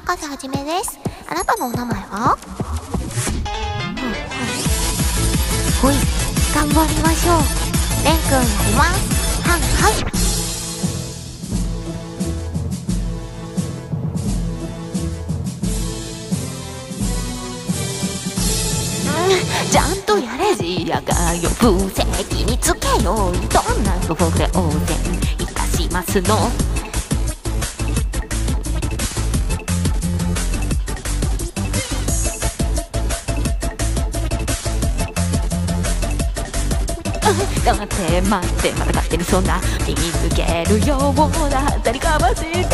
高瀬はじめです。あなたのお名前は？ほい、頑張りましょう。れんくんやります。はいはい。ちゃんとやれじやがよ、不正規につけよう。どんなとこで応戦いたしますの。待って待って、まだ勝手にそんな見抜けるような当たりかまして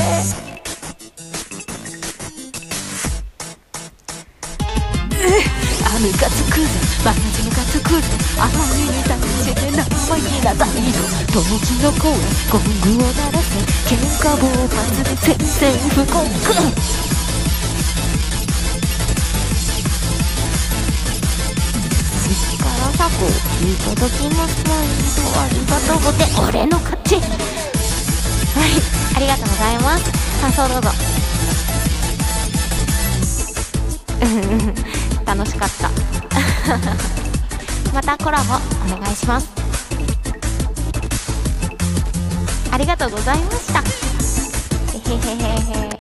ムカつくぜ、マジムカつくぜ。あまりに対して生意気な態度。時の声、ゴングを鳴らせ。喧嘩暴発で宣戦布告。力作いただきますのありがとうごて、俺の勝ち。はい、ありがとうございます。感想どうぞ。楽しかったまたコラボお願いします。ありがとうございました。へへへへへ。